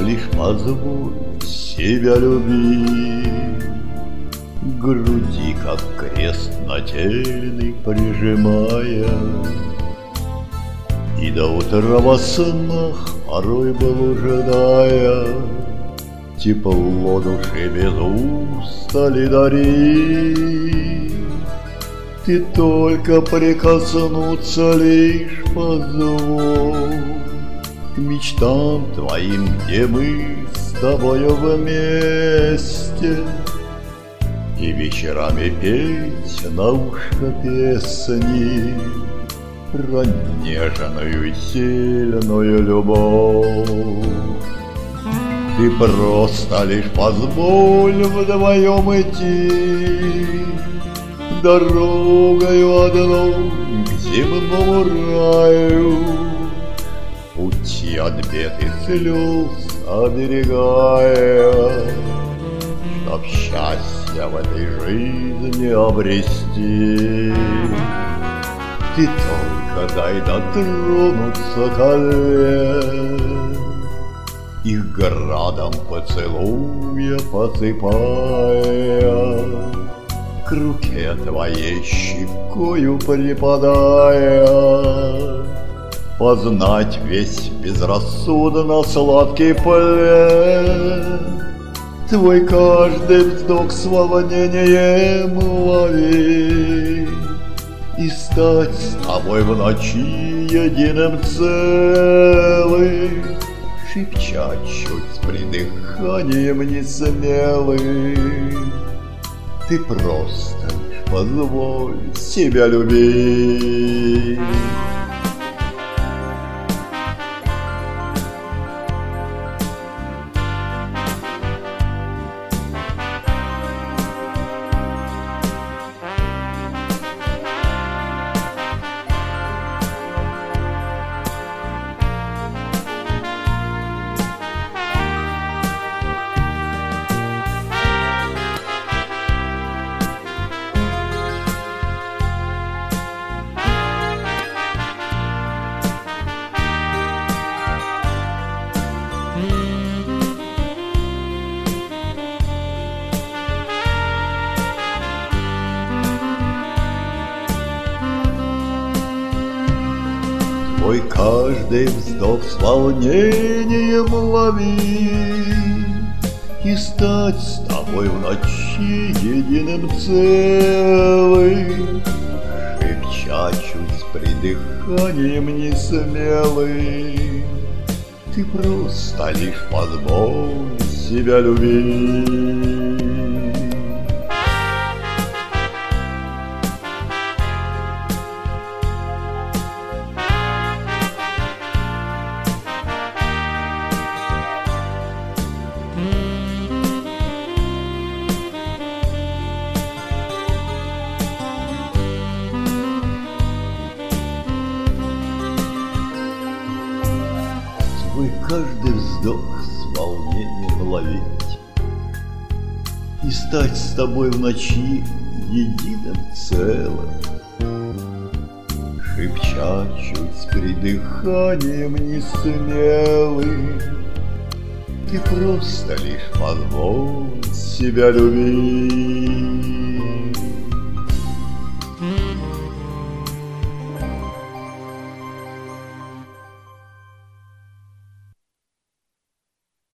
лишь позволь себя любить, к груди, как крест нательный прижимая, и до утра во снах порой блуждая, тепло души без устали дари. Ты только прикоснуться лишь позволь к мечтам твоим, где мы с тобою вместе, и вечерами петь на ушко песни про нежную и сильную любовь. Ты просто лишь позволь вдвоем идти дорогою одной к земному раю, пути от бед и слез оберегая, чтоб счастье в этой жизни обрести. Ты только дай дотронуться колен, их градом поцелуя посыпая, к руке твоей щекою припадая, познать весь безрассудно сладкий плен. Твой каждый вздох с волнением ловить и стать с тобой в ночи единым целым, шепча чуть с придыханием несмелым. Ты просто лишь позволь себя любить. Твой каждый вздох с волнением лови и стать с тобой в ночи единым целым, шепча чуть с придыханием несмелым. Ты просто лишь позволь себя любить. Твой каждый вздох с волнением ловить и стать с тобой в ночи единым целым, шепча чуть с придыханием несмелым. Ты просто лишь позволь себя любить.